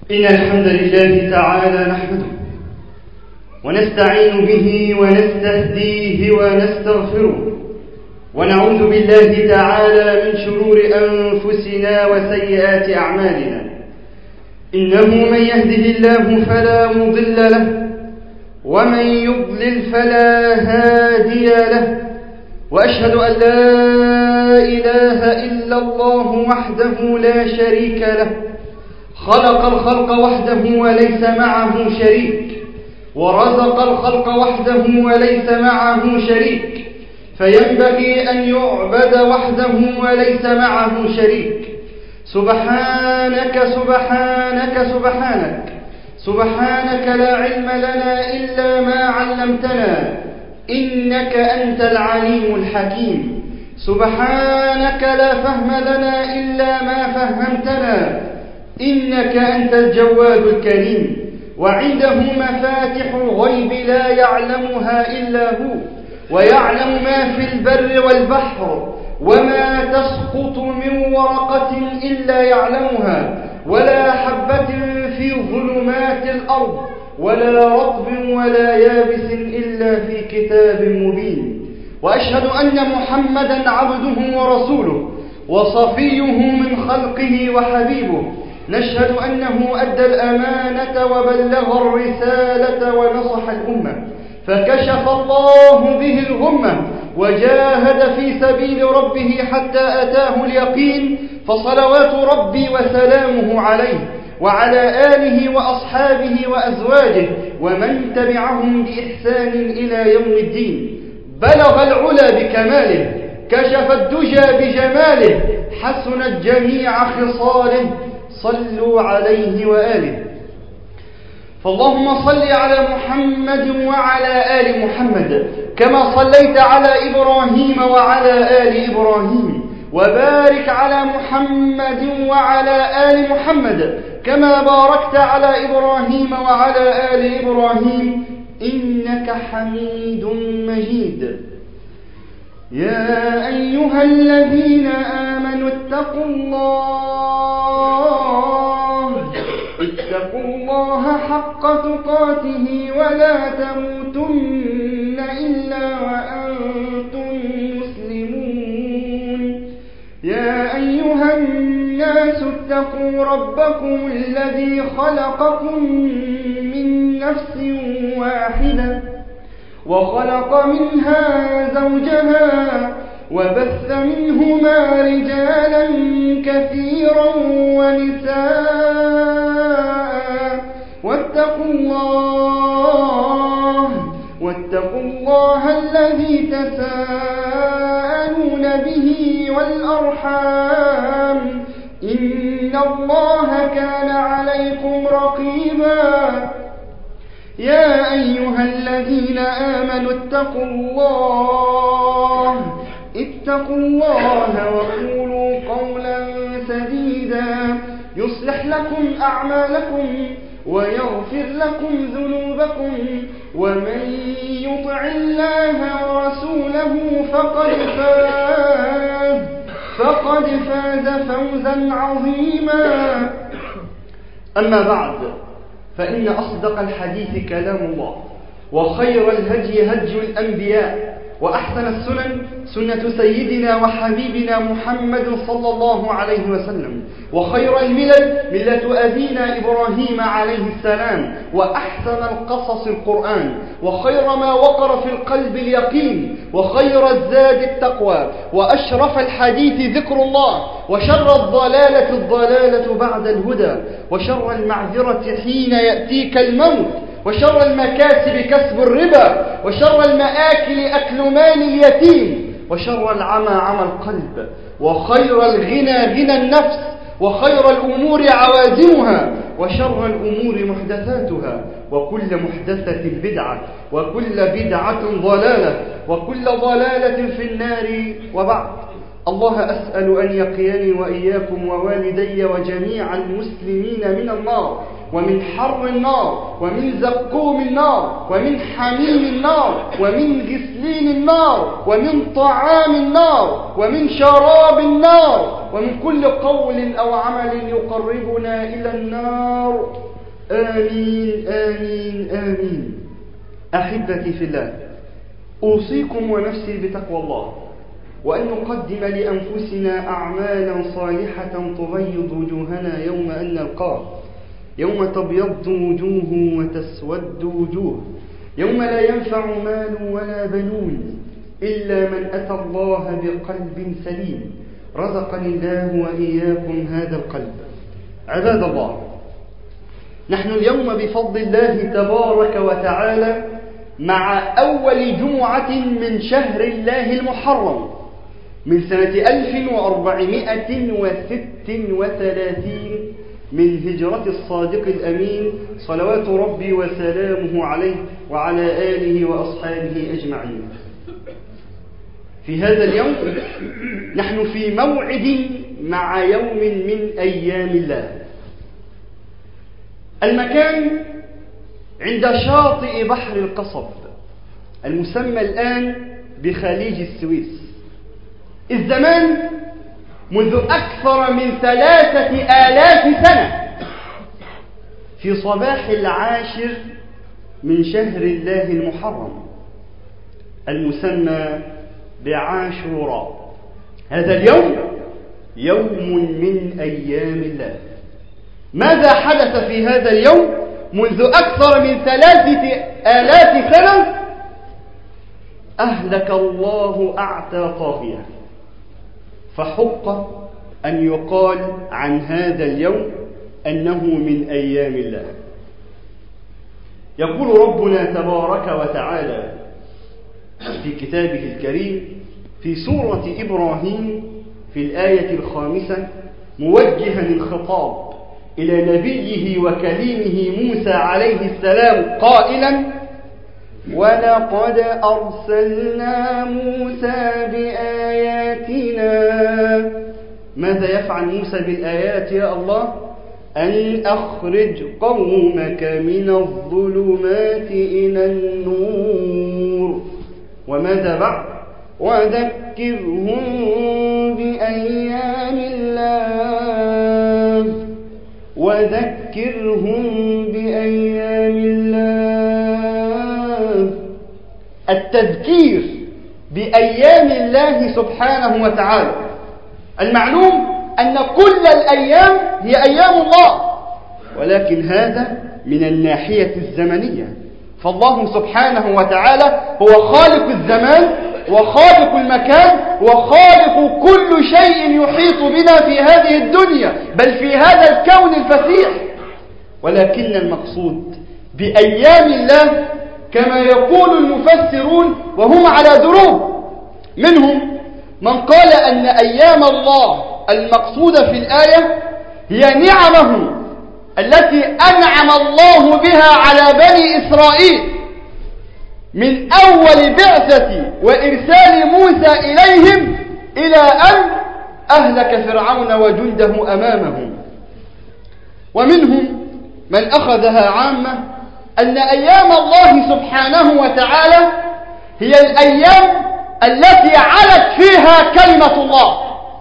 إن الحمد لله تعالى نحمده ونستعين به ونستهديه ونستغفره ونعوذ بالله تعالى من شرور أنفسنا وسيئات أعمالنا. إنه من يهده الله فلا مضل له ومن يضلل فلا هادي له، وأشهد أن لا إله إلا الله وحده لا شريك له، خلق الخلق وحده وليس معه شريك، ورزق الخلق وحده وليس معه شريك، فينبغي أن يعبد وحده وليس معه شريك. سبحانك سبحانك سبحانك سبحانك لا علم لنا إلا ما علمتنا، إنك أنت العليم الحكيم. سبحانك لا فهم لنا إلا ما فهمتنا، إنك أنت الجواد الكريم. وعنده مفاتح الغيب لا يعلمها إلا هو، ويعلم ما في البر والبحر، وما تسقط من ورقة إلا يعلمها، ولا حبة في ظلمات الأرض، ولا رطب ولا يابس إلا في كتاب مبين. وأشهد أن محمدا عبده ورسوله وصفيه من خلقه وحبيبه. نشهد أنه أدى الأمانة وبلغ الرسالة ونصح الأمة، فكشف الله به الغمة، وجاهد في سبيل ربه حتى أتاه اليقين. فصلوات ربي وسلامه عليه وعلى آله وأصحابه وأزواجه ومن تبعهم بإحسان إلى يوم الدين. بلغ العلا بكماله، كشف الدجى بجماله، حسنت جميع خصاله، صلوا عليه وآله. فاللهم صل على محمد وعلى آل محمد كما صليت على إبراهيم وعلى آل إبراهيم، وبارك على محمد وعلى آل محمد كما باركت على إبراهيم وعلى آل إبراهيم إنك حميد مجيد. يا أيها الذين آمنوا اتقوا الله حق تقاته ولا تموتن إلا وأنتم مسلمون. يا أيها الناس اتقوا ربكم الذي خلقكم من نفس واحدة وخلق منها زوجها وبث منهما رجالا كثيرا ونساء، واتقوا الله الذي تساءلون به والأرحام، إن الله كان عليكم رقيبا. يا أيها الذين آمنوا اتقوا الله وقولوا قولا سديدا يصلح لكم أعمالكم ويغفر لكم ذنوبكم، ومن يطع الله ورسوله فقد فاز فوزا عظيما. أما بعد، فإن أصدق الحديث كلام الله، وخير الهدي هدي الأنبياء، وأحسن السنن سنة سيدنا وحبيبنا محمد صلى الله عليه وسلم، وخير الملل ملة أبينا إبراهيم عليه السلام، وأحسن القصص القرآن، وخير ما وقر في القلب اليقين، وخير الزاد التقوى، وأشرف الحديث ذكر الله، وشر الضلالة بعد الهدى، وشر المعذرة حين يأتيك الموت، وشر المكاسب كسب الربا، وشر المآكل أكل مال اليتيم، وشر العمى عمى القلب، وخير الغنى غنى النفس، وخير الأمور عوازمها، وشر الأمور محدثاتها، وكل محدثة بدعة، وكل بدعة ضلالة، وكل ضلالة في النار. وبعد، الله أسأل أن يقيني وإياكم ووالدي وجميع المسلمين من النار، ومن حر النار ومن زقوم النار ومن حميم النار ومن غسلين النار ومن طعام النار ومن شراب النار ومن كل قول أو عمل يقربنا إلى النار. آمين آمين آمين. أحبتي في الله، أوصيكم ونفسي بتقوى الله، وأن نقدم لأنفسنا أعمالا صالحة تبيض وجوهنا يوم أن نلقاه، يوم تبيض وجوه وتسود وجوه، يوم لا ينفع مال ولا بنون إلا من أتى الله بقلب سليم. رزقني الله وإياكم هذا القلب. عباد الله، نحن اليوم بفضل الله تبارك وتعالى مع أول جمعة من شهر الله المحرم من سنة 1436 من هجرة الصادق الأمين صلوات ربي وسلامه عليه وعلى آله وأصحابه أجمعين. في هذا اليوم نحن في موعد مع يوم من أيام الله. المكان عند شاطئ بحر القصب المسمى الآن بخليج السويس. الزمان منذ أكثر من 3000 سنة في صباح 10 من شهر الله المحرم المسمى بعاشوراء. هذا اليوم يوم من أيام الله. ماذا حدث في هذا اليوم منذ أكثر من 3000 سنة؟ أهلك الله أعتى طاغية، فحق أن يقال عن هذا اليوم أنه من أيام الله. يقول ربنا تبارك وتعالى في كتابه الكريم في سورة إبراهيم في الآية 5 موجها الخطاب إلى نبيه وكليمه موسى عليه السلام قائلا: ولقد أرسلنا موسى بآياتنا. ماذا يفعل موسى بالآيات يا الله؟ أن أخرج قومك من الظلمات إلى النور. وماذا بعد؟ وذكرهم بأيام الله. وذكرهم بأيام الله. التذكير بأيام الله سبحانه وتعالى. المعلوم أن كل الأيام هي أيام الله، ولكن هذا من الناحية الزمنية، فالله سبحانه وتعالى هو خالق الزمان وخالق المكان وخالق كل شيء يحيط بنا في هذه الدنيا، بل في هذا الكون الفسيح. ولكن المقصود بأيام الله كما يقول المفسرون وهم على دروب، منهم من قال أن أيام الله المقصودة في الآية هي نعمه التي أنعم الله بها على بني إسرائيل من أول بعثة وإرسال موسى إليهم إلى أن أهلك فرعون وجنده أمامهم. ومنهم من أخذها عامة أن أيام الله سبحانه وتعالى هي الأيام التي علت فيها كلمة الله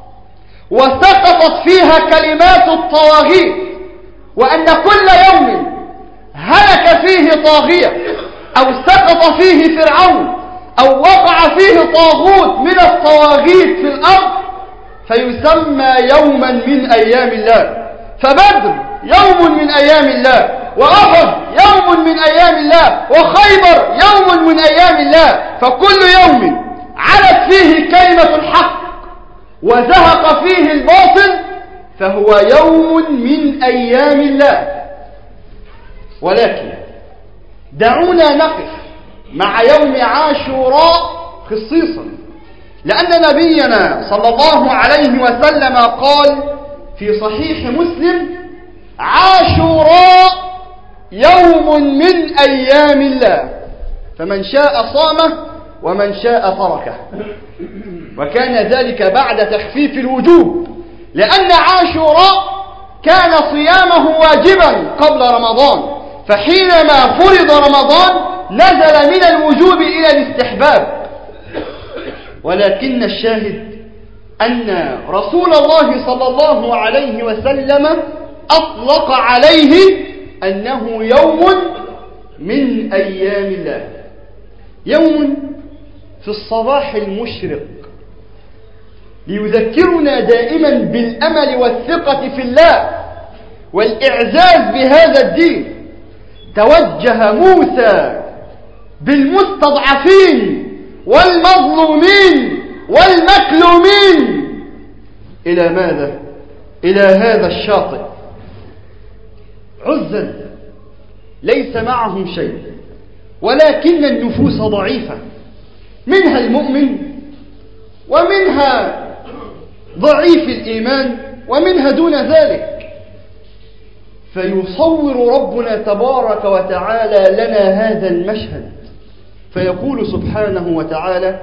وسقطت فيها كلمات الطواغيت، وأن كل يوم هلك فيه طاغية أو سقط فيه فرعون أو وقع فيه طاغوت من الطواغيت في الأرض فيسمى يوما من أيام الله. فبدر يوم من أيام الله، وأحد يوم من أيام الله، وخيبر يوم من أيام الله. فكل يوم علت فيه كلمة الحق وزهق فيه الباطل فهو يوم من أيام الله. ولكن دعونا نقف مع يوم عاشوراء خصيصا، لأن نبينا صلى الله عليه وسلم قال في صحيح مسلم: عاشوراء يوم من أيام الله، فمن شاء صامه ومن شاء تركه. وكان ذلك بعد تخفيف الوجوب، لأن عاشوراء كان صيامه واجبا قبل رمضان، فحينما فرض رمضان نزل من الوجوب إلى الاستحباب. ولكن الشاهد أن رسول الله صلى الله عليه وسلم أطلق عليه أنه يوم من أيام الله، يوم في الصباح المشرق، ليذكرنا دائما بالأمل والثقة في الله والإعزاز بهذا الدين. توجه موسى بالمستضعفين والمظلومين والمكلومين إلى ماذا؟ إلى هذا الشاطئ، عزل ليس معهم شيء، ولكن النفوس ضعيفة، منها المؤمن ومنها ضعيف الإيمان ومنها دون ذلك. فيصور ربنا تبارك وتعالى لنا هذا المشهد، فيقول سبحانه وتعالى: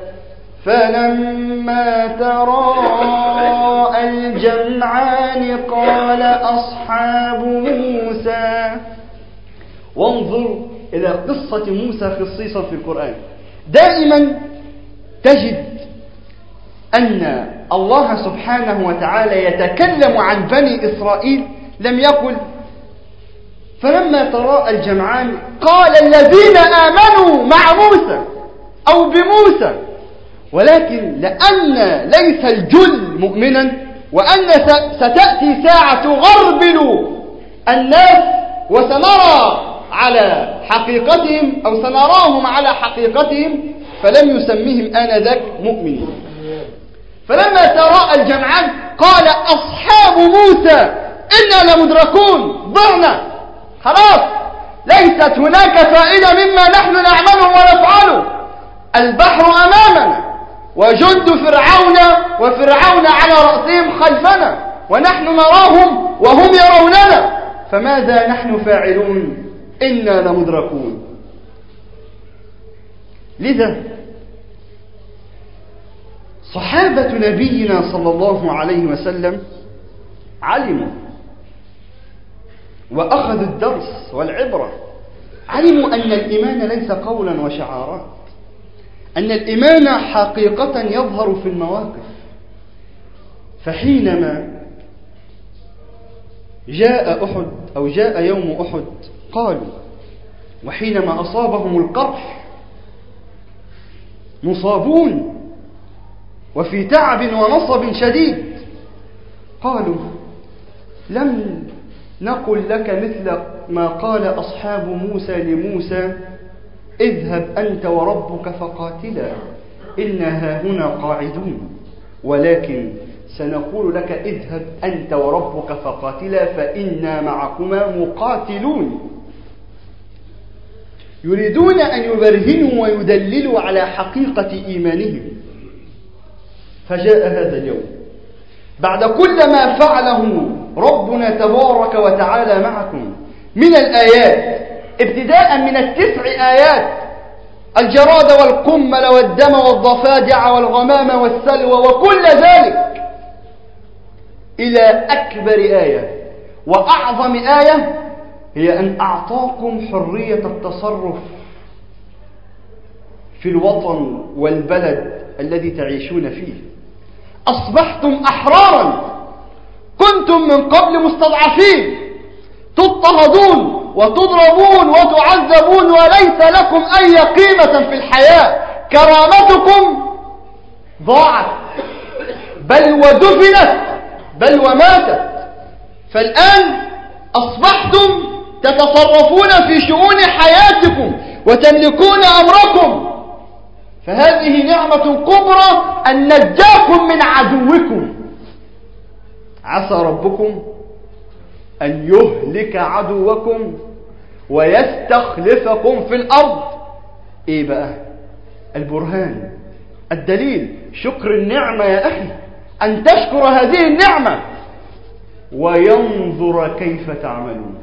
فلما تراءى الجمعان قال أصحاب موسى. وانظر إلى قصة موسى خصيصا في القرآن. دائما تجد أن الله سبحانه وتعالى يتكلم عن بني إسرائيل، لم يقل فلما تراءى الجمعان قال الذين آمنوا مع موسى أو بموسى، ولكن لأن ليس الجل مؤمنا، وأن ستأتي ساعة تغربل الناس وسنرى على حقيقتهم أو سنراهم على حقيقتهم، فلم يسميهم آنذاك مؤمنين. فلما تراءى الجمعان قال أصحاب موسى إنا لمدركون، ضعنا، خلاص ليست هناك فائدة مما نحن نعمله ونفعله، البحر أمامنا وجند فرعون على رأسهم خلفنا، ونحن نراهم وهم يروننا، فماذا نحن فاعلون؟ إنا لمدركون. لذا صحابة نبينا صلى الله عليه وسلم علموا وأخذوا الدرس والعبرة، علموا أن الإيمان ليس قولا وشعارات، أن الإيمان حقيقة يظهر في المواقف. فحينما جاء أحد أو جاء يوم أحد قالوا، وحينما أصابهم القرح مصابون وفي تعب ونصب شديد، قالوا لم نقل لك مثل ما قال أصحاب موسى لموسى اذهب أنت وربك فقاتلا إنا هاهنا قاعدون، ولكن سنقول لك اذهب أنت وربك فقاتلا فإنا معكما مقاتلون. يريدون أن يبرهنوا ويدللوا على حقيقة إيمانهم. فجاء هذا اليوم بعد كل ما فعله ربنا تبارك وتعالى معكم من الآيات، ابتداء من 9 آيات، الجراد والقمل والدم والضفادع والغمام والسلوى وكل ذلك، إلى أكبر آية وأعظم آية، هي أن أعطاكم حرية التصرف في الوطن والبلد الذي تعيشون فيه. أصبحتم أحرارا، كنتم من قبل مستضعفين، تضطهدون وتضربون وتعذبون وليس لكم أي قيمة في الحياة، كرامتكم ضاعت بل ودفنت بل وماتت. فالآن أصبحتم تتصرفون في شؤون حياتكم وتملكون أمركم، فهذه نعمة كبرى أن نجاكم من عدوكم. عسى ربكم أن يهلك عدوكم ويستخلفكم في الأرض. إيه بقى البرهان؟ الدليل شكر النعمة يا أخي، أن تشكر هذه النعمة وينظر كيف تعملون.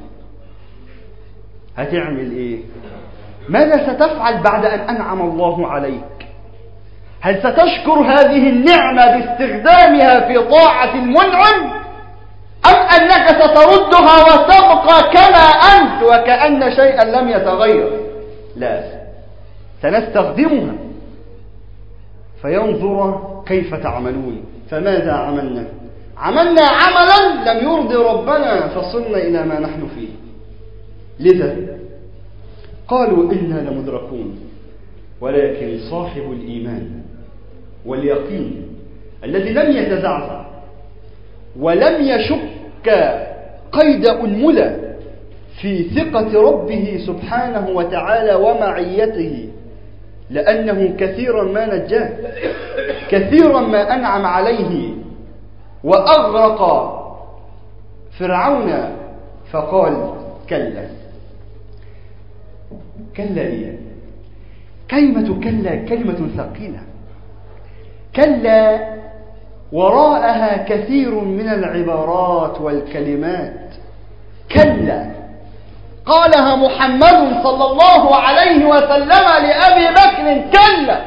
هتعمل إيه؟ ماذا ستفعل بعد أن أنعم الله عليك؟ هل ستشكر هذه النعمة باستخدامها في طاعة المنعم، أم أنك ستردها وتبقى كما أنت وكأن شيئا لم يتغير؟ لا، سنستخدمها فينظر كيف تعملون. فماذا عملنا؟ عملنا عملا لم يرضي ربنا فصرنا إلى ما نحن فيه. لذا قالوا إنا لمدركون، ولكن صاحب الإيمان واليقين الذي لم يتزعزع ولم يشك قيد أنملة في ثقة ربه سبحانه وتعالى ومعيته، لأنه كثيرا ما نجاه، كثيرا ما أنعم عليه وأغرق فرعون، فقال كلا. كلا إيه؟ كلمة كلا كلمة ثقيلة، كلا وراءها كثير من العبارات والكلمات. كلا قالها محمد صلى الله عليه وسلم لأبي بكر كلا،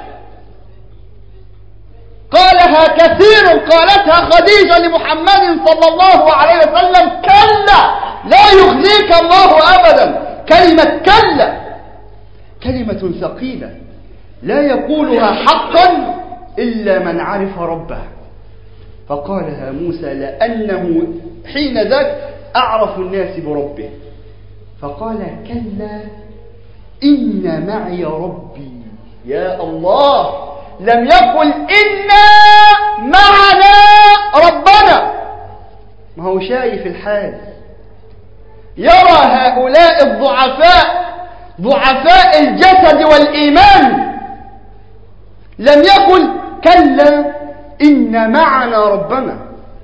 قالها كثير، قالتها خديجة لمحمد صلى الله عليه وسلم كلا لا يخزيك الله أبدا. كلمة كلا كلمة ثقيلة لا يقولها حقا إلا من عرف ربه. فقالها موسى لأنه حين ذاك أعرف الناس بربه، فقال كلا إن معي ربي. يا الله، لم يقل إنا معنا ربنا. ما هو شايف الحال، يرى هؤلاء الضعفاء ضعفاء الجسد والإيمان. لم يقل كلا إن معنا ربنا.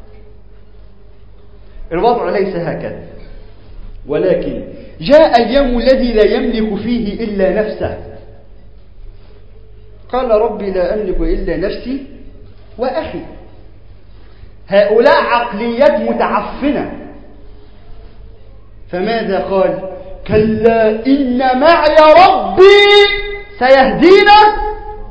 الوضع ليس هكذا، ولكن جاء اليوم الذي لا يملك فيه إلا نفسه. قال ربي لا أملك إلا نفسي وأخي. هؤلاء عقليات متعفنة. فماذا قال؟ كلا إن معي ربي سيهدينا.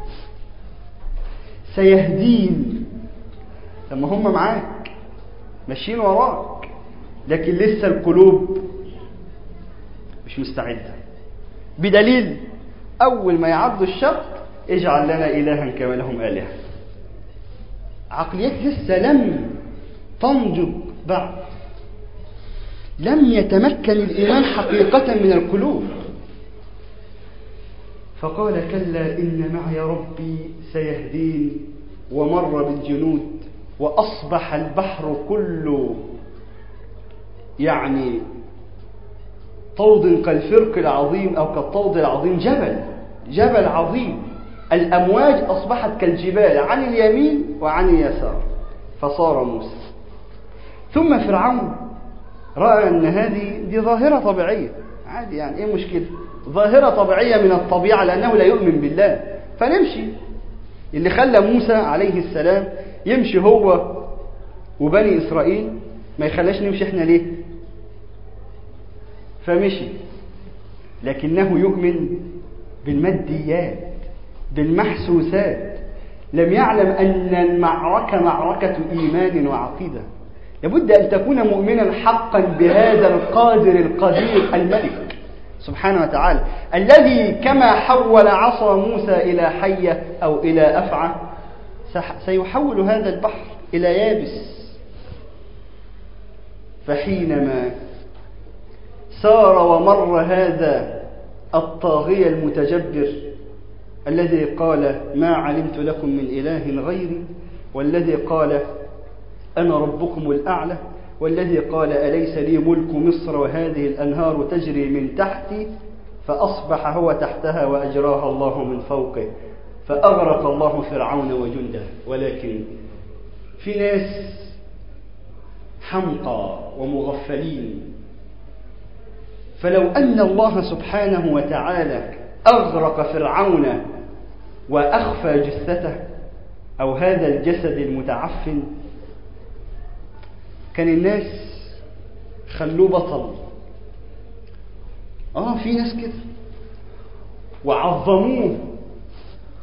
سيهدين لما هم معاك ماشيين وراك، لكن لسه القلوب مش مستعدة، بدليل أول ما يعدوا الشرط اجعل لنا إلها كما لهم آلهة. عقليات لسه لم تنضج بعد، لم يتمكن الإيمان حقيقة من القلوب. فقال كلا إن معي ربي سيهدين، ومر بالجنود وأصبح البحر كله يعني طود كالفرق العظيم أو كالطود العظيم، جبل عظيم. الأمواج أصبحت كالجبال عن اليمين وعن اليسار، فصار موسى. ثم فرعون رأى أن هذه ظاهرة طبيعية عادي، يعني إيه مشكلة؟ ظاهرة طبيعية من الطبيعة، لأنه لا يؤمن بالله. فنمشي. اللي خلى موسى عليه السلام يمشي هو وبني إسرائيل ما يخلاش نمشي إحنا ليه؟ فمشي، لكنه يؤمن بالماديات بالمحسوسات. لم يعلم أن المعركة معركة إيمان وعقيدة. لابد أن تكون مؤمنا حقا بهذا القادر القدير الملك سبحانه وتعالى، الذي كما حول عصا موسى إلى حية أو إلى أفعى سيحول هذا البحر إلى يابس. فحينما سار ومر هذا الطاغية المتجبر الذي قال ما علمت لكم من إله غيري، والذي قال أنا ربكم الأعلى، والذي قال أليس لي ملك مصر وهذه الأنهار تجري من تحتي، فأصبح هو تحتها وأجراها الله من فوقه، فأغرق الله فرعون وجنده. ولكن في ناس حمقى ومغفلين، فلو أن الله سبحانه وتعالى أغرق فرعون وأخفى جثته أو هذا الجسد المتعفن، كان الناس خلوه بطل. في ناس كده، وعظموه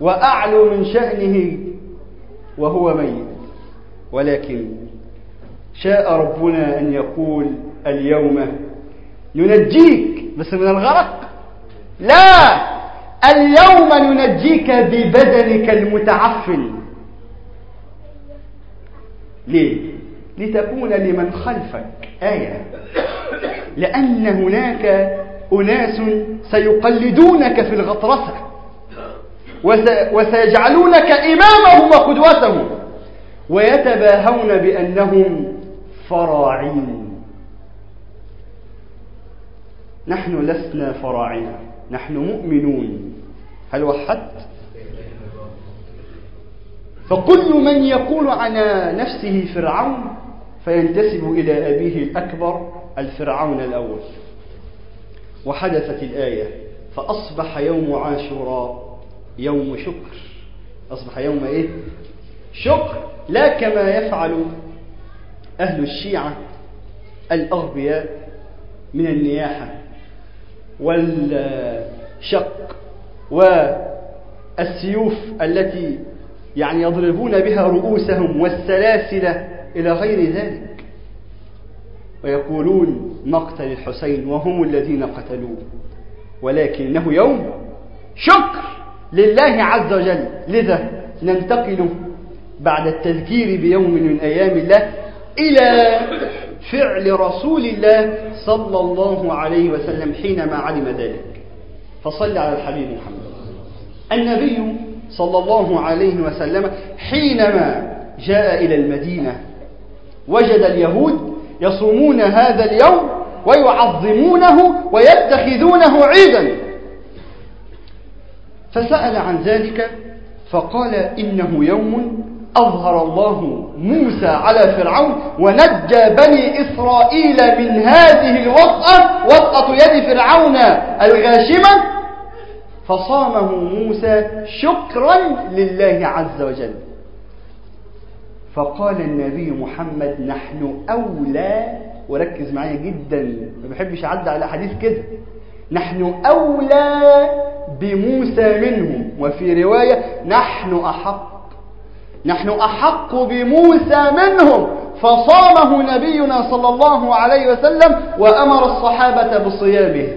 وأعلوا من شأنه وهو ميت. ولكن شاء ربنا أن يقول اليوم ننجيك بس من الغرق، لا، اليوم ننجيك ببدنك المتعفن. ليه؟ لتكون لمن خلفك آية، لأن هناك أناس سيقلدونك في الغطرسة وسيجعلونك إمامهم وقدوتهم ويتباهون بأنهم فراعين. نحن لسنا فراعنة، نحن مؤمنون. هل وحدت؟ فكل من يقول عن نفسه فرعون فينتسب إلى أبيه الأكبر الفرعون الأول. وحدثت الآية فأصبح يوم عاشوراء يوم شكر. أصبح يوم إيه؟ شكر، لا كما يفعل أهل الشيعة الأغبياء من النياحة والشق والسيوف التي يضربون بها رؤوسهم والسلاسل إلى غير ذلك، ويقولون مقتل الحسين وهم الذين قتلوه، ولكنه يوم شكر لله عز وجل. لذا ننتقل بعد التذكير بيوم من أيام الله إلى فعل رسول الله صلى الله عليه وسلم حينما علم ذلك. فصل على الحبيب محمد. النبي صلى الله عليه وسلم حينما جاء إلى المدينة وجد اليهود يصومون هذا اليوم ويعظمونه ويتخذونه عيدا، فسأل عن ذلك فقال إنه يوم أظهر الله موسى على فرعون ونجى بني إسرائيل من هذه الوطأة، وطأة يد فرعون الغاشمة، فصامه موسى شكرا لله عز وجل. فقال النبي محمد نحن أولى، وركز معايا جدا ما بحبش أعدي على حديث كده، نحن أولى بموسى منهم، وفي رواية نحن أحق بموسى منهم، فصامه نبينا صلى الله عليه وسلم وأمر الصحابة بصيامه.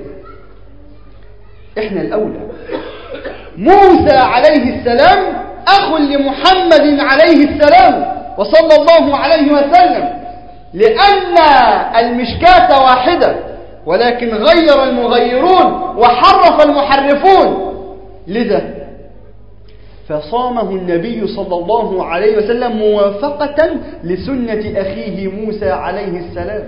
إحنا الأولى. موسى عليه السلام أخ لمحمد عليه السلام وصلى الله عليه وسلم، لأن المشكاة واحدة ولكن غير المغيرون وحرف المحرفون. لذا فصامه النبي صلى الله عليه وسلم موافقة لسنة أخيه موسى عليه السلام.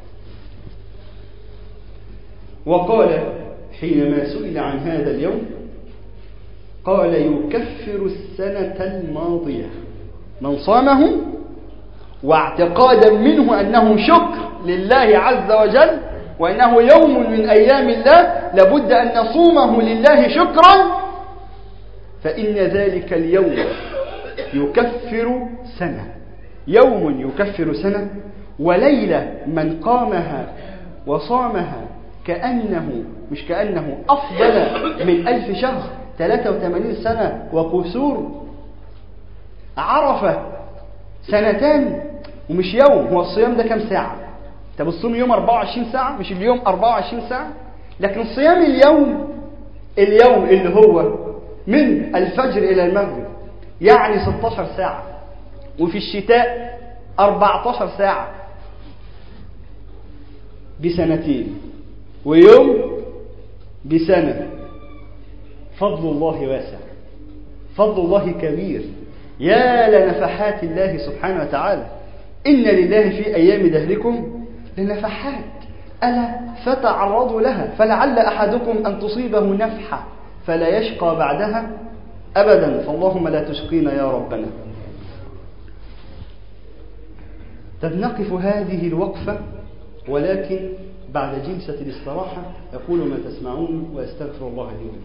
وقال حينما سئل عن هذا اليوم قال يكفر السنة الماضية من صامه، واعتقادا منه أنه شكر لله عز وجل وأنه يوم من أيام الله لابد أن نصومه لله شكرا، فإن ذلك اليوم يكفر سنة. يوم يكفر سنة، وليلة من قامها وصامها مش كأنه أفضل من 1000 شهر 83 سنة وكسور. عرفة 2 سنين ومش يوم. هو الصيام ده كم ساعة؟ انت بتصوم يوم 24 ساعة، مش اليوم 24 ساعة، لكن صيام اليوم اللي هو من الفجر إلى المغرب يعني 16 ساعة، وفي الشتاء 14 ساعة، ب2 ويوم ب1. فضل الله واسع، فضل الله كبير، يا لنفحات الله سبحانه وتعالى. إن لله في أيام دهركم لنفحات، ألا فتعرضوا لها، فلعل أحدكم أن تصيبه نفحة فلا يشقى بعدها أبدا، فاللهم لا تشقينا يا ربنا. نقف هذه الوقفة، ولكن بعد جلسة الاستراحة أقول ما تسمعون وأستغفر الله لي ولكم.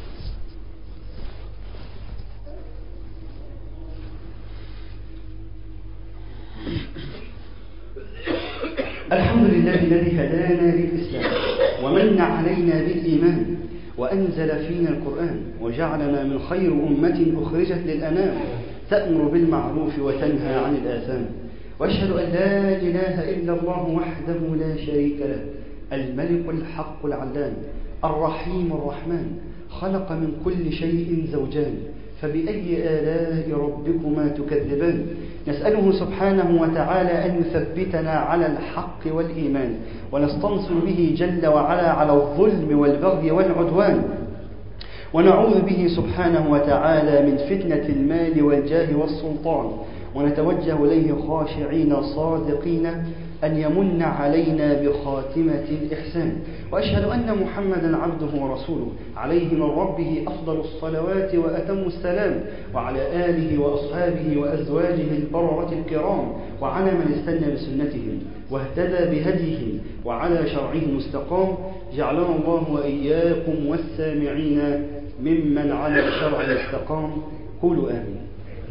الحمد لله الذي هدانا للإسلام ومن علينا بالإيمان وأنزل فينا القرآن وجعلنا من خير أمة أخرجت للأنام تأمر بالمعروف وتنهى عن الآثام، وأشهد أن لا إله إلا الله وحده لا شريك له، الملك الحق العلام الرحيم الرحمن، خلق من كل شيء زوجان، فبأي آلاء ربكما تكذبان؟ نسأله سبحانه وتعالى أن يثبتنا على الحق والإيمان، ونستنصر به جل وعلا على الظلم والبغي والعدوان، ونعوذ به سبحانه وتعالى من فتنة المال والجاه والسلطان، ونتوجه إليه خاشعين صادقين أن يمن علينا بخاتمة الإحسان. وأشهد أن محمدا عبده ورسوله، عليه من ربه أفضل الصلوات وأتم السلام، وعلى آله وأصحابه وأزواجه البررة الكرام، وعلى من استنى بسنتهم واهتدى بهديهم وعلى شرعه مستقام. جعلنا الله وإياكم والسامعين ممن على شرع استقام. قولوا آمين.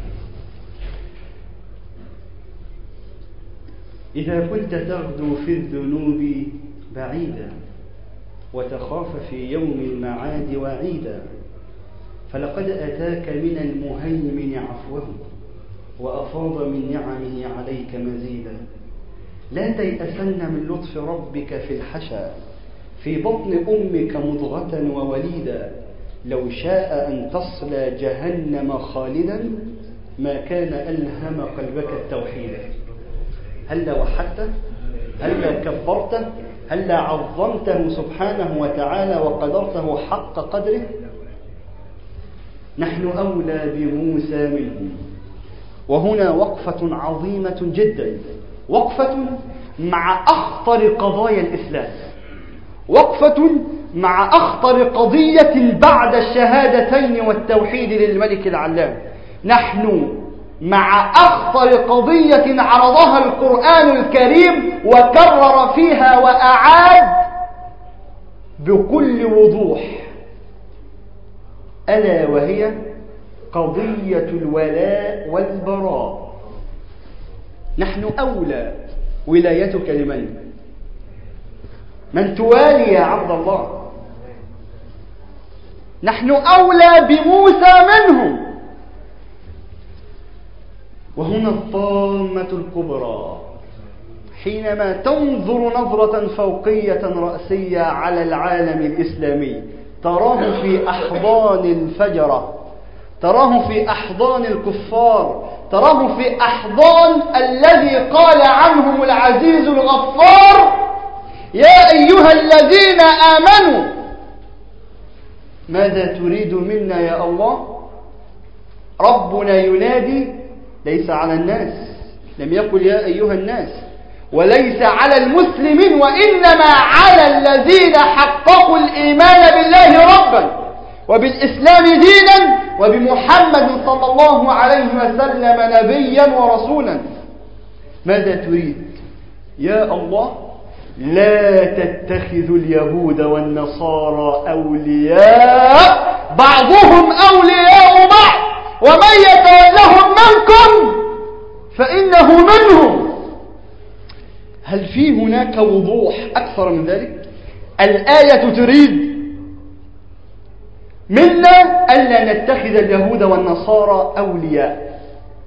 إذا كنت تغدو في الذنوب بعيدا وتخاف في يوم المعاد وعيدا، فلقد أتاك من المهيمن عفوه وأفاض من نعمه عليك مزيدا. لا تيأسن من لطف ربك في الحشا، في بطن أمك مضغة ووليدا. لو شاء أن تصلى جهنم خالدا ما كان ألهم قلبك التوحيد. هلا وحدته، هلا كبرته، هلا عظمته سبحانه وتعالى وقدرته حق قدره. نحن أولى بموسى منه. وهنا وقفة عظيمة جدا، وقفة مع أخطر قضايا الإسلام، وقفة مع أخطر قضية بعد الشهادتين والتوحيد للملك العلام. نحن مع أخطر قضية عرضها القرآن الكريم وكرر فيها وأعاد بكل وضوح، ألا وهي قضية الولاء والبراء. نحن أولى. ولايتك لمن؟ من توالي يا عبد الله. نحن أولى بموسى منهم. وهنا الطامة الكبرى، حينما تنظر نظرة فوقية رأسية على العالم الإسلامي، تراه في أحضان الفجرة، تراه في أحضان الكفار، تراه في أحضان الذي قال عنهم العزيز الغفار: يا أيها الذين آمنوا ماذا تريد منا يا الله؟ ربنا ينادي ليس على الناس، لم يقل يا أيها الناس، وليس على المسلمين، وإنما على الذين حققوا الإيمان بالله ربا وبالإسلام دينا وبمحمد صلى الله عليه وسلم نبيا ورسولا. ماذا تريد يا الله؟ لا تتخذوا اليهود والنصارى أولياء بعضهم أولياء بعض ومن يتولهم منكم فإنه منهم. هل في هناك وضوح أكثر من ذلك؟ الآية تريد منا ألا نتخذ اليهود والنصارى أولياء.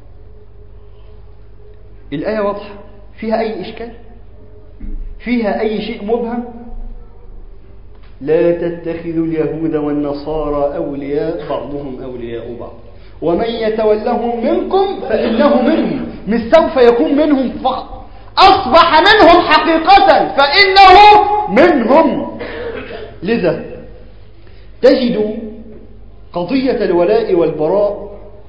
الآية واضحة، فيها أي إشكال؟ فيها أي شيء مبهم؟ لا تتخذوا اليهود والنصارى أولياء بعضهم أولياء بعض ومن يتولهم منكم فإنه منهم. مش سوف يكون منهم فقط، أصبح منهم حقيقة، فإنه منهم. لذا تجد قضية الولاء والبراء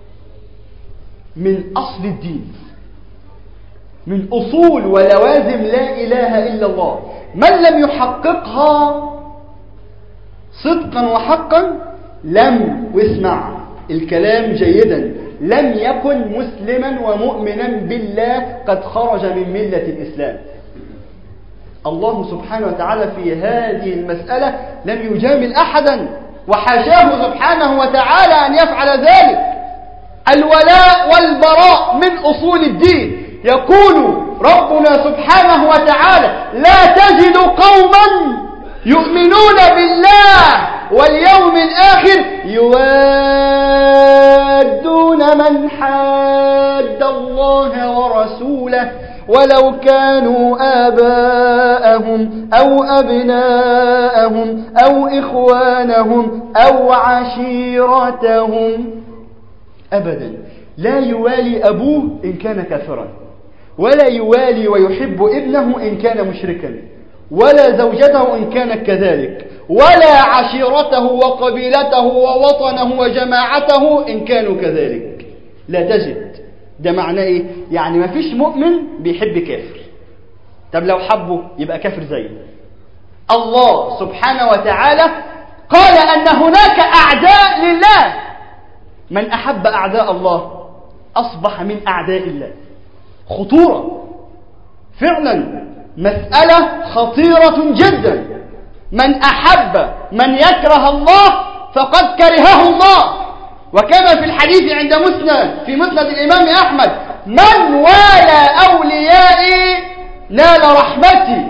من أصل الدين، من أصول ولوازم لا إله إلا الله. من لم يحققها صدقا وحقا لم، واسمع الكلام جيدا، لم يكن مسلما ومؤمنا بالله، قد خرج من ملة الإسلام. الله سبحانه وتعالى في هذه المسألة لم يجامل أحدا، وحاشاه سبحانه وتعالى أن يفعل ذلك. الولاء والبراء من أصول الدين. يقول ربنا سبحانه وتعالى: لا تجد قوما يؤمنون بالله واليوم الآخر يوادون من حاد الله ورسوله ولو كانوا آباءهم أو أبناءهم أو إخوانهم أو عشيرتهم. أبدا لا يوالي أبوه إن كان كافرا، ولا يوالي ويحب ابنه إن كان مشركا، ولا زوجته إن كانت كذلك، ولا عشيرته وقبيلته ووطنه وجماعته إن كانوا كذلك. لا تجد. ده معناه إيه؟ يعني ما فيش مؤمن بيحب كافر. طب لو حبه يبقى كافر زيه. الله سبحانه وتعالى قال أن هناك أعداء لله. من أحب أعداء الله أصبح من أعداء الله. خطورة فعلا، مسألة خطيرة جدا. من أحب من يكره الله فقد كرهه الله. وكما في الحديث عند مسند في مسند الإمام أحمد: من والى أوليائي نال رحمتي.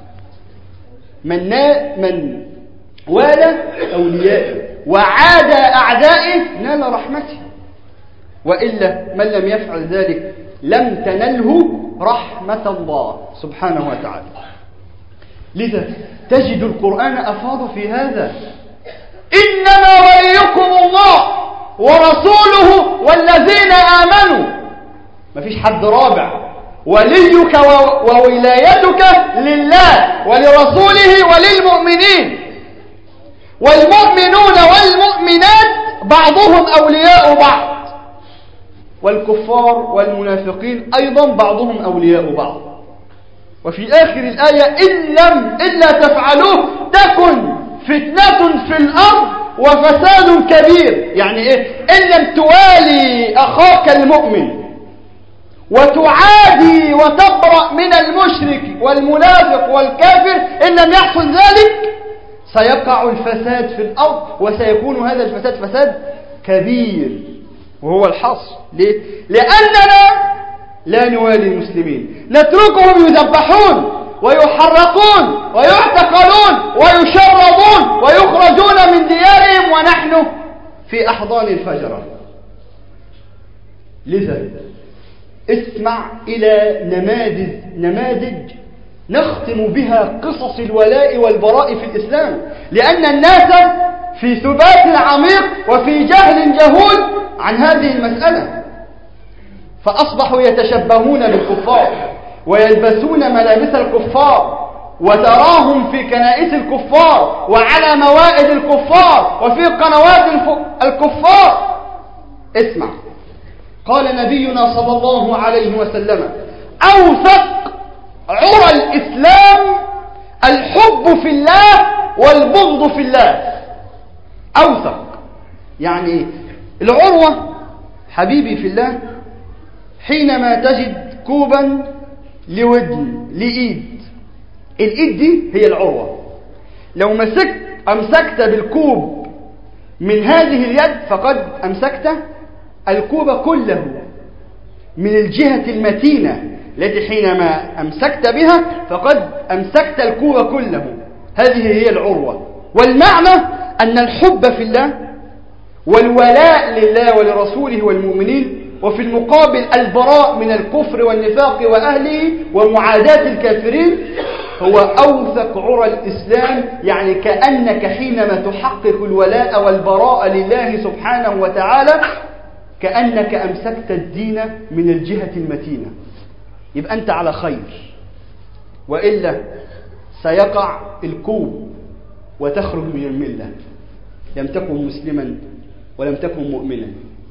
من والى أوليائي وعاد أعدائي نال رحمتي، وإلا من لم يفعل ذلك لم تنله رحمة الله سبحانه وتعالى. لذا تجد القرآن أفاض في هذا: إنما وليكم الله ورسوله والذين آمنوا. ما فيش حد رابع. وليك وولايتك لله ولرسوله وللمؤمنين، والمؤمنون والمؤمنات بعضهم أولياء بعض، والكفار والمنافقين أيضا بعضهم أولياء بعض. وفي آخر الآية: إلا تفعلوه تكن فتنة في الأرض وفساد كبير. يعني إيه؟ إن لم توالي أخاك المؤمن وتعادي وتبرأ من المشرك والمنافق والكافر، إن لم يحصل ذلك سيقع الفساد في الأرض، وسيكون هذا الفساد فساد كبير. وهو الحصر. ليه؟ لأننا لا نوالي المسلمين، نتركهم يذبحون ويحرقون ويعتقلون ويشردون ويخرجون من ديارهم ونحن في أحضان الفجرة. لذا اسمع إلى نماذج نختم بها قصص الولاء والبراء في الإسلام، لأن الناس في ثبات عميق وفي جهل جهول عن هذه المسألة، فأصبحوا يتشبهون بالكفار ويلبسون ملابس الكفار، وتراهم في كنائس الكفار وعلى موائد الكفار وفي قنوات الكفار. اسمع، قال نبينا صلى الله عليه وسلم: أوثق عرى الإسلام الحب في الله والبغض في الله. أوثق يعني العروة حبيبي في الله حينما تجد كوبا لودن لإيد، الإيد دي هي العروة. لو أمسكت بالكوب من هذه اليد فقد أمسكت الكوب كله من الجهة المتينة التي حينما أمسكت بها فقد أمسكت الكوب كله. هذه هي العروة. والمعنى أن الحب في الله والولاء لله ولرسوله والمؤمنين، وفي المقابل البراء من الكفر والنفاق وأهله ومعاداة الكافرين، هو أوثق عرى الإسلام. يعني كأنك حينما تحقق الولاء والبراء لله سبحانه وتعالى كأنك أمسكت الدين من الجهة المتينة، يبقى أنت على خير، وإلا سيقع الكوب وتخرج من الملة، لم تكن مسلما ولم تكن مؤمنا.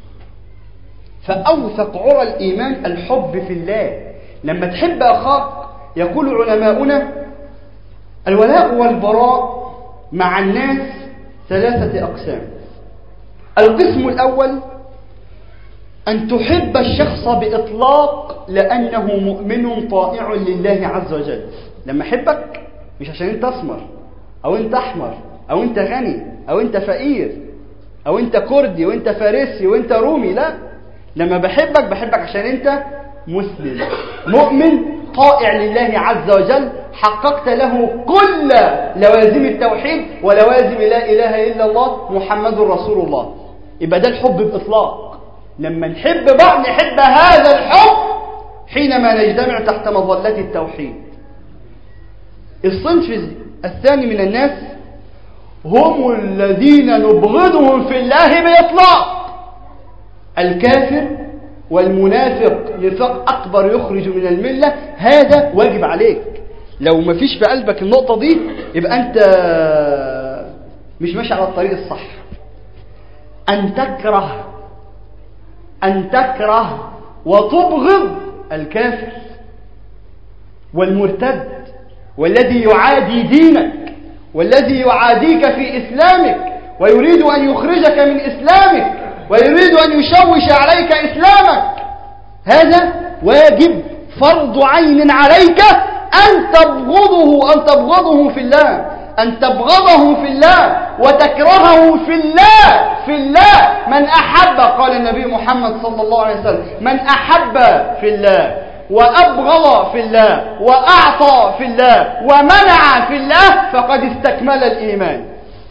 فأوثق عرى الإيمان الحب في الله. لما تحب أخاك، يقول علماؤنا: الولاء والبراء مع الناس 3 أقسام. القسم الأول أن تحب الشخص بإطلاق لأنه مؤمن طائع لله عز وجل. لما أحبك مش عشان أنت أسمر أو أنت أحمر أو أنت غني أو أنت فقير أو أنت كردي وأنت فارسي وأنت رومي، لا، لما بحبك عشان أنت مسلم مؤمن طائع لله عز وجل، حققت له كل لوازم التوحيد ولوازم لا إله إلا الله محمد رسول الله. يبقى ده الحب بإطلاق. لما نحب بعض نحب هذا الحب حينما نجتمع تحت مظلة التوحيد. الصنف الثاني من الناس هم الذين نبغضهم في الله بإطلاق. الكافر والمنافق نفاق أكبر يخرج من الملة، هذا واجب عليك. لو ما فيش في قلبك النقطة دي يبقى أنت مش ماشي على الطريق الصح. أن تكره وتبغض الكافر والمرتد والذي يعادي دينك والذي يعاديك في إسلامك ويريد أن يخرجك من إسلامك ويريد أن يشوش عليك إسلامك. هذا واجب فرض عين عليك أن تبغضه في الله، أن تبغضه في الله وتكرهه في الله. في الله من أحب، قال النبي محمد صلى الله عليه وسلم، من أحب في الله وأبغض في الله وأعطى في الله ومنع في الله فقد استكمل الإيمان.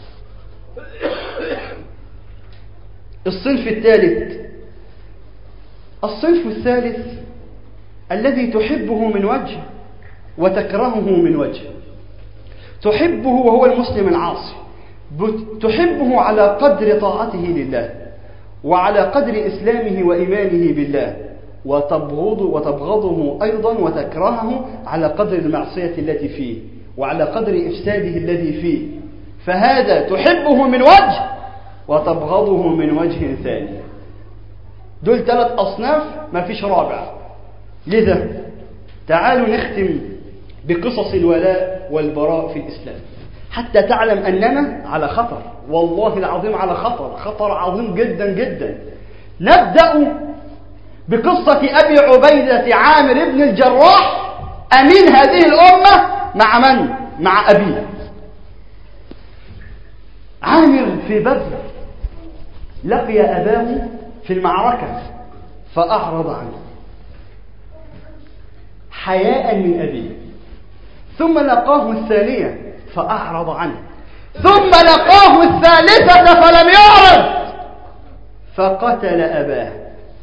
الصنف الثالث الذي تحبه من وجه وتكرهه من وجه. تحبه وهو المسلم العاصي، تحبه على قدر طاعته لله وعلى قدر إسلامه وإيمانه بالله، وتبغضه أيضا وتكرهه على قدر المعصية التي فيه وعلى قدر إفساده الذي فيه. فهذا تحبه من وجه وتبغضه من وجه ثاني. دول 3 أصناف، ما فيش رابع. لذا تعالوا نختم بقصص الولاء والبراء في الإسلام حتى تعلم أننا على خطر، والله العظيم على خطر عظيم جدا جدا. نبدأ بقصة أبي عبيدة عامر بن الجراح أمين هذه الأمة. مع من؟ مع أبيه. عامر في بدر لقي أباه في المعركة فأعرض عنه حياء من أبيه، ثم لقاه الثانية فأعرض عنه، ثم لقاه الثالثة فلم يعرض فقتل أباه.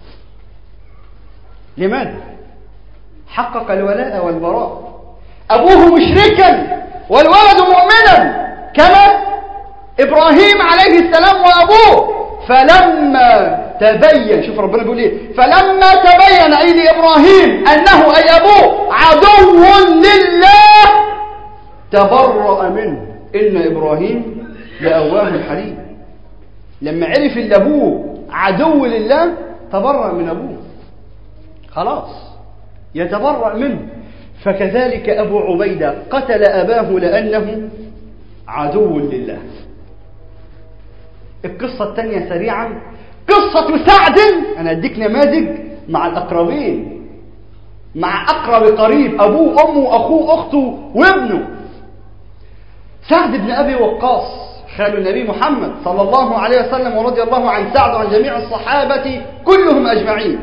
لماذا؟ حقق الولاء والبراء. أبوه مشركا والولد مؤمنا كما إبراهيم عليه السلام وأبوه. فلما تبين، شوف ربنا بيقول ايه، فلما تبين أي لإبراهيم أنه أي أبوه عدو لله تبرأ منه. إن إبراهيم لأواه حليم. لما عرف ان أبوه عدو لله تبرأ من أبوه، خلاص يتبرأ منه. فكذلك أبو عبيدة قتل أباه لأنه عدو لله. القصة الثانية سريعا، قصة سعد. أنا أديك نماذج مع الأقربين، مع أقرب قريب، أبوه أمه أخوه أخته وابنه. سعد بن أبي وقاص خال النبي محمد صلى الله عليه وسلم، ورضي الله عن سعد وعن جميع الصحابة كلهم أجمعين.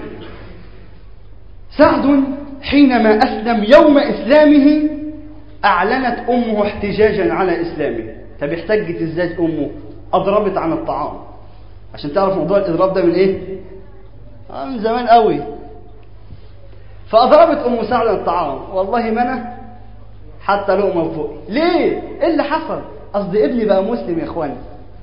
سعد حينما أسلم يوم إسلامه أعلنت أمه احتجاجا على إسلامه. طب احتجت إزاي أمه؟ أضربت عن الطعام. عشان تعرف موضوع الإضراب ده من إيه؟ من زمان قوي. فأضربت أم سعد عن الطعام، والله ما أنا حتى لقمة فوق. ليه؟ إيه اللي حصل؟ قصدي ابني بقى مسلم يا إخواني.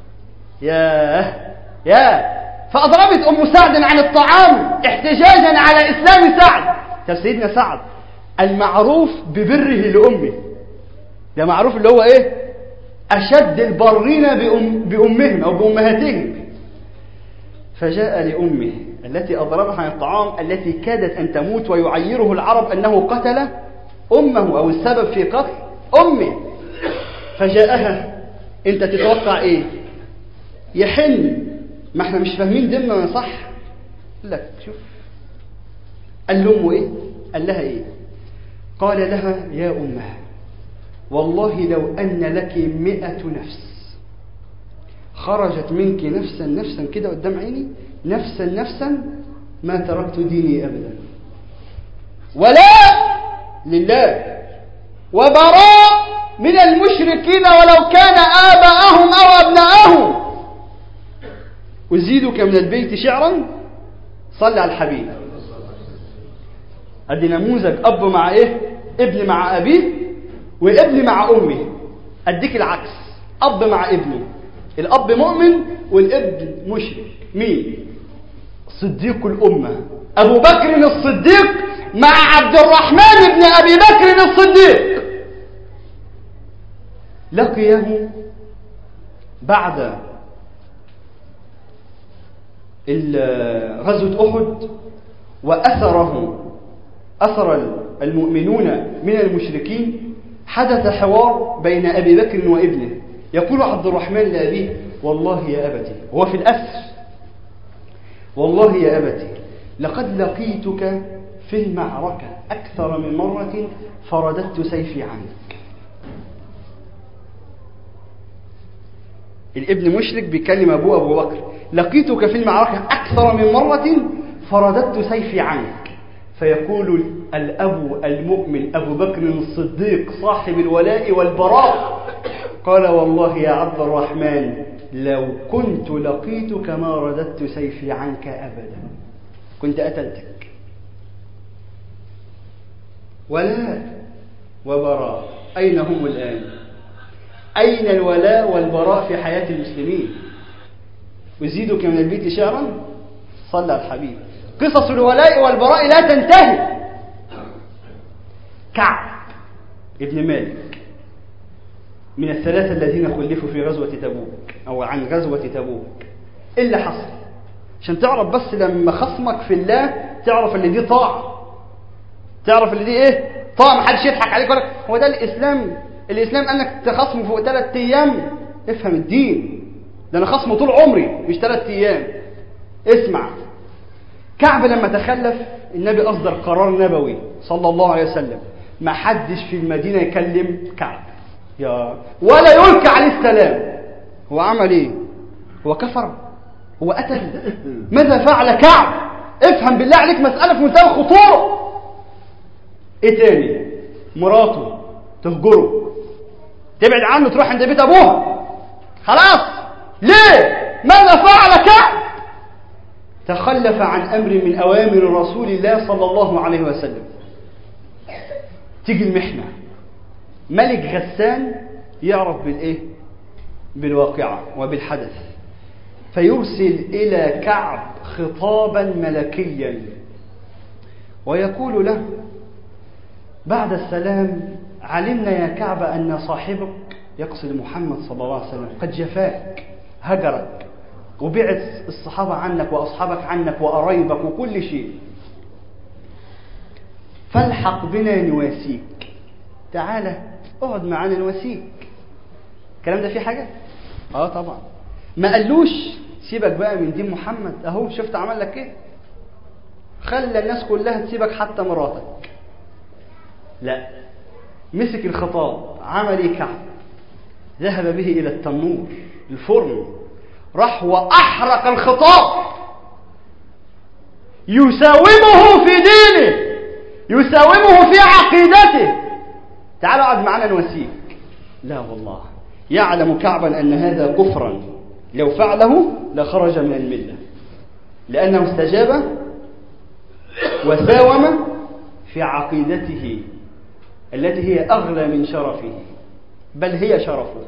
ياه فأضربت أم سعد عن الطعام احتجاجا على إسلام سعد. طب سيدنا سعد المعروف ببره لأمه، ده معروف اللي هو إيه؟ أشد البرين بأمهم أو بأمهاتهم. فجاء لأمه التي أضربها عن الطعام التي كادت أن تموت، ويعيره العرب أنه قتل أمه أو السبب في قتل أمه. فجاءها، أنت تتوقع إيه؟ يحن، ما احنا مش فاهمين ديننا صح. لك شوف قال لأمه إيه؟ قال لها إيه؟ قال لها يا أمها والله لو أن لك 100 نفس خرجت منك نفسا كده قدام عيني، نفسا ما تركت ديني أبدا، ولا لله وبراء من المشركين ولو كان آباءهم أو أبناءهم. أزيدك من البيت شعرا، صل على الحبيب. ادي نموذج اب مع ايه؟ ابن مع ابيه وابن مع امه. اديك العكس، اب مع ابنه، الاب مؤمن والابن مشرك. مين؟ صديق الامه ابو بكر الصديق مع عبد الرحمن بن ابي بكر الصديق. لقيه بعد غزوة أحد أثر المؤمنون من المشركين. حدث حوار بين أبي بكر وابنه. يقول عبد الرحمن لأبيه: والله يا أبتي، هو في الأسر، والله يا أبتي لقد لقيتك في المعركة أكثر من مرة فرددت سيفي عنك. الابن مشرك بيكلم أبو بكر: لقيتك في المعركة أكثر من مرة فرددت سيفي عنك. فيقول الأب المؤمن أبو بكر الصديق صاحب الولاء والبراء: قال: والله يا عبد الرحمن لو كنت لقيتك ما رددت سيفي عنك أبدا، كنت قتلتك. ولاء وبراء، أين هم الآن؟ أين الولاء والبراء في حياة المسلمين؟ أزيدك من البيت شعرا، صلى على الحبيب. قصص الولاء والبراء لا تنتهي. كعب ابن مالك من الثلاثة الذين خلفوا في غزوة تبوك أو عن غزوة تبوك. إيه اللي حصل؟ عشان تعرف بس لما خصمك في الله تعرف اللي دي طاعة، تعرف اللي دي إيه؟ طاعة. محدش يضحك عليك ويقول لك هو ده الإسلام. الإسلام أنك تخصمه فوق 3 أيام. افهم الدين، ده أنا خصمه طول عمري مش 3 أيام. اسمع، كعب لما تخلف النبي أصدر قرار نبوي صلى الله عليه وسلم: ما حدش في المدينة يكلم كعب ولا يلقى عليه السلام. هو عمل ايه؟ هو كفر؟ هو قتل؟ ماذا فعل كعب؟ افهم بالله عليك، مسألة في منتهى الخطورة. ايه تاني؟ مراته تهجره، تبعد عنه، تروح عند بيت ابوها. خلاص. ليه؟ ماذا فعل كعب؟ تخلف عن أمر من أوامر رسول الله صلى الله عليه وسلم. تيجي المحنة، ملك غسان يعرف بالإيه؟ بالواقعة وبالحدث، فيرسل إلى كعب خطابا ملكيا ويقول له: بعد السلام، علمنا يا كعب أن صاحبك، يقصد محمد صلى الله عليه وسلم، قد جفاك، هجرك، وبعد الصحابة عنك وأصحابك عنك وقرايبك وكل شيء، فالحق بنا نواسيك. تعالى اقعد معانا نواسيك. الكلام ده فيه حاجة؟ طبعا. ما قالوش سيبك بقى من دين محمد، اهو شفت عمل لك ايه؟ خلى الناس كلها تسيبك حتى مراتك. لا، مسك الخطاب. عمل ايه كعب؟ ذهب به الى التنور، الفرن، راح وأحرق الخطاب، يساومه في دينه، يساومه في عقيدته. تعال اقعد معنا نواسيك. لا والله، يعلم كعبا أن هذا كفرا، لو فعله لخرج من الملة، لأنه استجاب وساوم في عقيدته التي هي أغلى من شرفه، بل هي شرفه.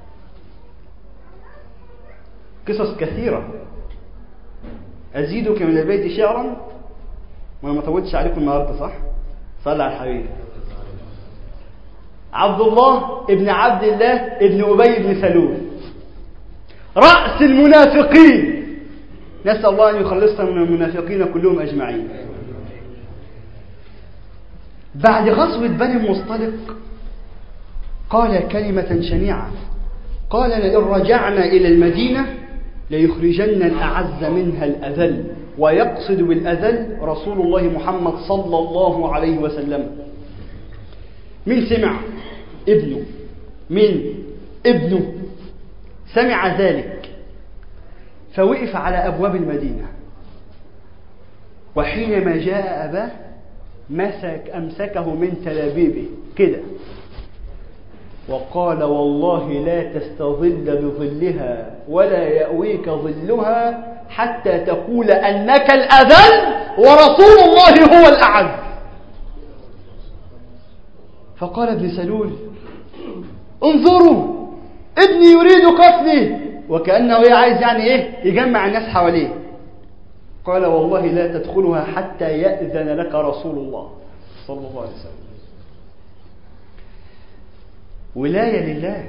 قصص كثيرة أزيدك من البيت شعرا، وأنا ما طولتش عليكم النهاردة، صح؟ صلى على الحبيب. عبد الله ابن عبد الله ابن أبي بن سلول، رأس المنافقين، نسأل الله أن يخلصنا من المنافقين كلهم أجمعين. بعد غزوة بني المصطلق قال كلمة شنيعة، قال: لئن رجعنا إلى المدينة ليخرجن الأعز منها الأذل. ويقصد بالأذل رسول الله محمد صلى الله عليه وسلم. من سمع؟ ابنه. من ابنه سمع ذلك، فوقف على أبواب المدينة، وحينما جاء أباه أمسكه من تلابيبه كده وقال: والله لا تستظل بظلها ولا يأويك ظلها حتى تقول أنك الأذل ورسول الله هو الأعز. فقال ابن سلول: انظروا ابني يريد قتلي، وكأنه عايز يعني يجمع الناس حواليه. قال: والله لا تدخلها حتى يأذن لك رسول الله صلى الله عليه وسلم. ولاية لله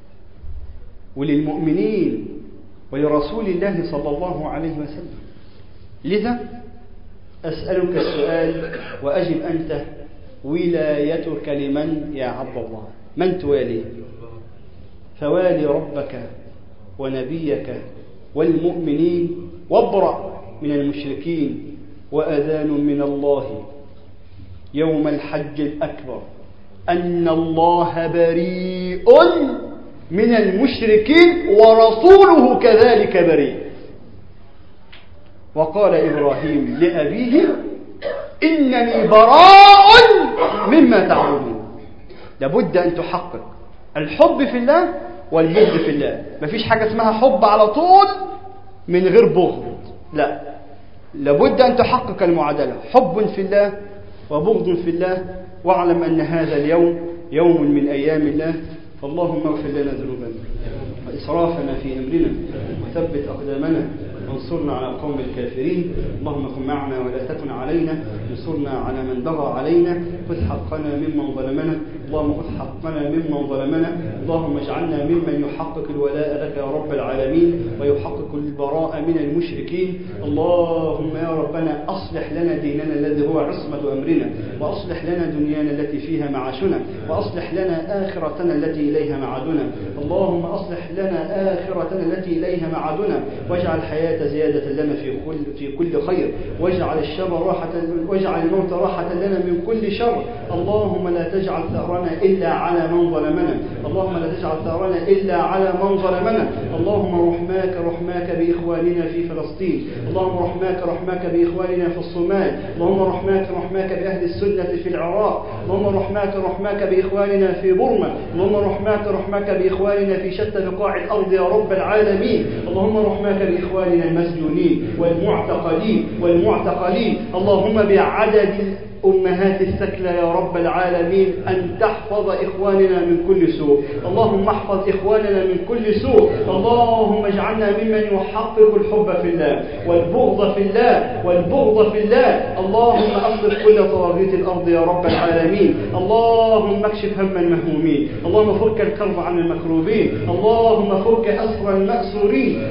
وللمؤمنين ولرسول الله صلى الله عليه وسلم. لذا أسألك السؤال وأجب أنت: ولايتك لمن يا عبد الله؟ من توالي؟ فوالي ربك ونبيك والمؤمنين وابرأ من المشركين. وأذان من الله يوم الحج الأكبر أن الله بريء من المشركين ورسوله كذلك بريء. وقال إبراهيم لأبيه: إنني براء مما تعبدون. لابد أن تحقق الحب في الله والبغض في الله. مفيش حاجة اسمها حب على طول من غير بغض، لا، لابد أن تحقق المعادلة، حب في الله وبغض في الله. واعلم أن هذا اليوم يوم من أيام الله. اللهم اغفر لنا ذنوبنا وإسرافنا في أمرنا وثبت أقدامنا وانصرنا على القوم الكافرين. اللهم كن معنا ولا تكن علينا، انصرنا على من بغى علينا، خذ حقنا ممن ظلمنا، اللهم خذ حقنا ممن ظلمنا. اللهم اجعلنا ممن يحقق الولاء لك يا رب العالمين ويحقق البراء من المشركين. اللهم يا ربنا أصلح لنا ديننا الذي هو عصمة أمرنا، وأصلح لنا دنيانا التي فيها معاشنا، وأصلح لنا آخرتنا التي إليها معادنا. اللهم أصلح لنا آخرتنا التي إليها معادنا، واجعل الحياة زيادة لنا في كل خير، واجعل الموت راحة لنا من كل شر. اللهم لا تجعل ثأرنا إلا على من ظلمنا، اللهم لا تجعل ثأرنا إلا على من ظلمنا. اللهم رحماك بإخواننا في فلسطين، اللهم رحماك بإخواننا في الصومال، اللهم رحماك بأهل السنة في العراق، اللهم رحماك بإخواننا في بورما، اللهم رحماك بإخواننا في شتى بقاع الأرض يا رب العالمين. اللهم رحماك بإخواننا المسجونين والمعتقلين. اللهم بعدد أمهات الثكلى يا رب العالمين أن تحفظ إخواننا من كل سوء. اللهم احفظ إخواننا من كل سوء. اللهم اجعلنا ممن يحقق الحب في الله والبغض في الله. اللهم أصلح كل طواغيت الأرض يا رب العالمين. اللهم اكشف هم المهمومين، اللهم فك الكرب عن المكروبين، اللهم فك أسر المأسورين،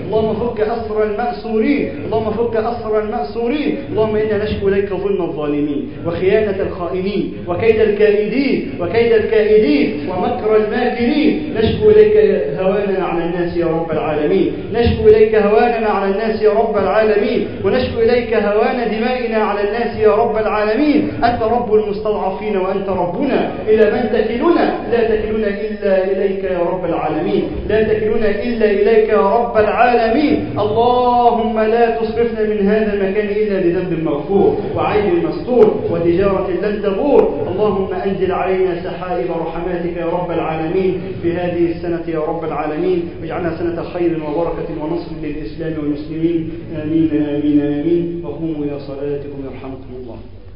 اللهم إنا نشكو إليك ظلم الظالمين وخيانة الخائنين وكيد الكائدين ومكر الماكرين. نشكو إليك هواننا على الناس يا رب العالمين، ونشكو إليك هوان دمائنا على الناس يا رب العالمين. أنت رب المستضعفين وأنت ربنا، إلى من تكلنا؟ لا تكلنا إلا إليك يا رب العالمين. اللهم لا تصرفنا من هذا المكان إلا بذنب مغفور وعيب مستور وتجارة لن تبور. اللهم أنزل علينا سحائب رحماتك يا رب العالمين في هذه السنة يا رب العالمين، واجعلها سنة خير وبركة ونصر للإسلام والمسلمين. آمين آمين آمين. وقوموا إلى صلاتكم يرحمكم الله.